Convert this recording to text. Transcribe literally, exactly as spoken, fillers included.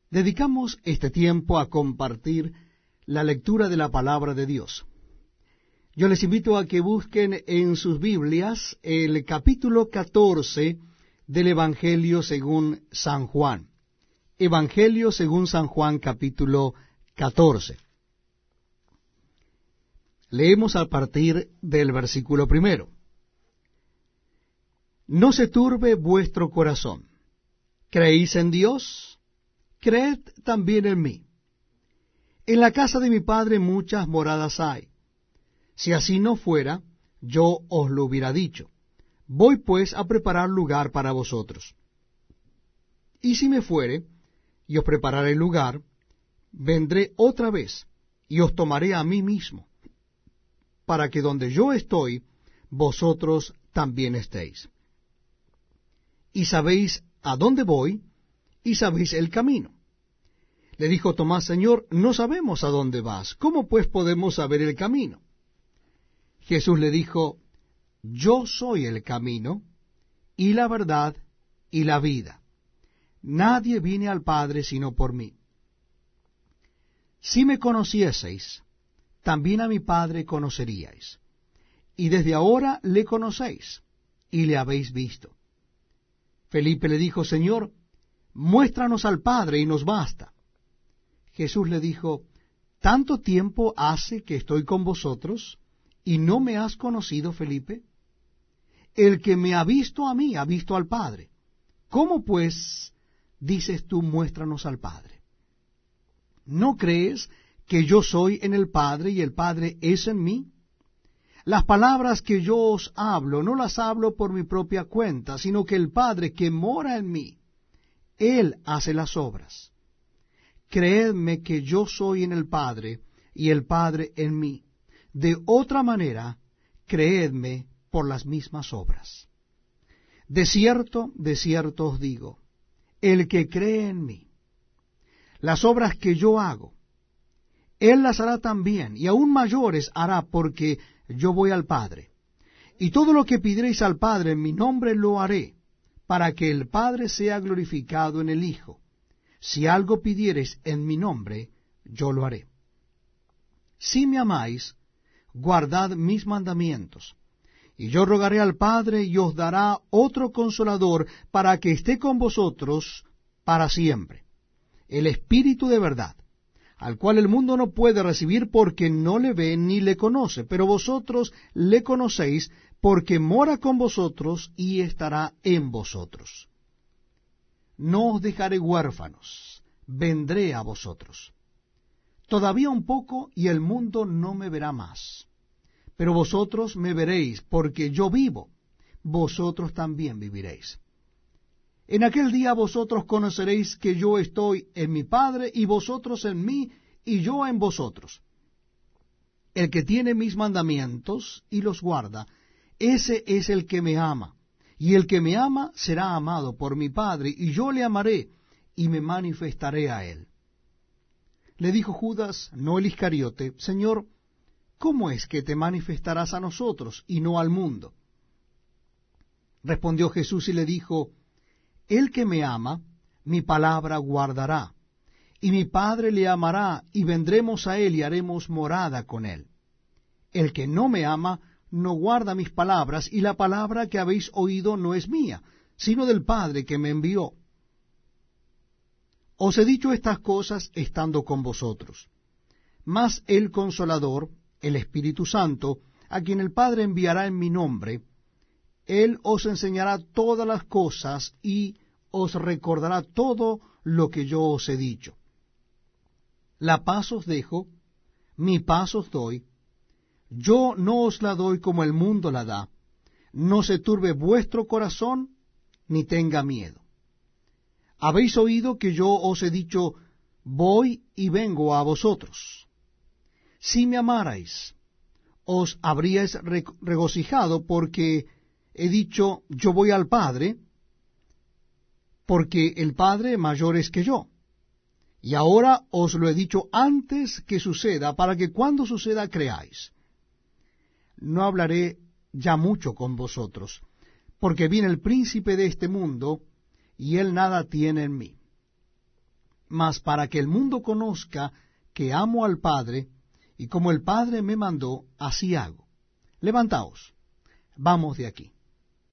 Dedicamos este tiempo a compartir la lectura de la palabra de Dios. Yo les invito a que busquen en sus Biblias el capítulo catorce del Evangelio según San Juan. Evangelio según San Juan, capítulo catorce. Leemos a partir del versículo primero. No se turbe vuestro corazón. ¿Creéis en Dios? Creed también en mí. En la casa de mi Padre muchas moradas hay. Si así no fuera, yo os lo hubiera dicho. Voy pues a preparar lugar para vosotros. Y si me fuere, y os prepararé lugar, vendré otra vez, y os tomaré a mí mismo, para que donde yo estoy, vosotros también estéis. Y sabéis a dónde voy, y sabéis el camino. Le dijo Tomás: Señor, no sabemos a dónde vas, ¿cómo pues podemos saber el camino? Jesús le dijo: Yo soy el camino, y la verdad, y la vida. Nadie viene al Padre sino por mí. Si me conocieseis, también a mi Padre conoceríais. Y desde ahora le conocéis, y le habéis visto. Felipe le dijo: Señor, muéstranos al Padre, y nos basta. Jesús le dijo: ¿Tanto tiempo hace que estoy con vosotros, y no me has conocido, Felipe? El que me ha visto a mí, ha visto al Padre. ¿Cómo pues dices tú, muéstranos al Padre? ¿No crees que yo soy en el Padre, y el Padre es en mí? Las palabras que yo os hablo, no las hablo por mi propia cuenta, sino que el Padre que mora en mí, Él hace las obras. Creedme que yo soy en el Padre, y el Padre en mí. De otra manera, creedme por las mismas obras. De cierto, de cierto os digo, el que cree en mí, las obras que yo hago, él las hará también, y aún mayores hará, porque yo voy al Padre. Y todo lo que pidiereis al Padre en mi nombre lo haré, para que el Padre sea glorificado en el Hijo. Si algo pidiereis en mi nombre, yo lo haré. Si me amáis, guardad mis mandamientos. Y yo rogaré al Padre, y os dará otro Consolador, para que esté con vosotros para siempre, el Espíritu de verdad, al cual el mundo no puede recibir, porque no le ve ni le conoce, pero vosotros le conocéis, porque mora con vosotros y estará en vosotros. No os dejaré huérfanos, vendré a vosotros. Todavía un poco, y el mundo no me verá más. Pero vosotros me veréis, porque yo vivo, vosotros también viviréis. En aquel día vosotros conoceréis que yo estoy en mi Padre, y vosotros en mí, y yo en vosotros. El que tiene mis mandamientos y los guarda, ese es el que me ama. Y el que me ama será amado por mi Padre, y yo le amaré, y me manifestaré a él. Le dijo Judas, no el Iscariote: Señor, ¿cómo es que te manifestarás a nosotros y no al mundo? Respondió Jesús y le dijo: El que me ama, mi palabra guardará, y mi Padre le amará, y vendremos a él y haremos morada con él. El que no me ama, no guarda mis palabras, y la palabra que habéis oído no es mía, sino del Padre que me envió. Os he dicho estas cosas estando con vosotros. Mas el Consolador, el Espíritu Santo, a quien el Padre enviará en mi nombre, Él os enseñará todas las cosas y os recordará todo lo que yo os he dicho. La paz os dejo, mi paz os doy. Yo no os la doy como el mundo la da. No se turbe vuestro corazón, ni tenga miedo. Habéis oído que yo os he dicho, voy y vengo a vosotros. Si me amarais, os habríais regocijado, porque he dicho, yo voy al Padre, porque el Padre mayor es que yo. Y ahora os lo he dicho antes que suceda, para que cuando suceda creáis. No hablaré ya mucho con vosotros, porque viene el príncipe de este mundo, y él nada tiene en mí. mas para que el mundo conozca que amo al Padre, y como el Padre me mandó, así hago. Levantaos, vamos de aquí.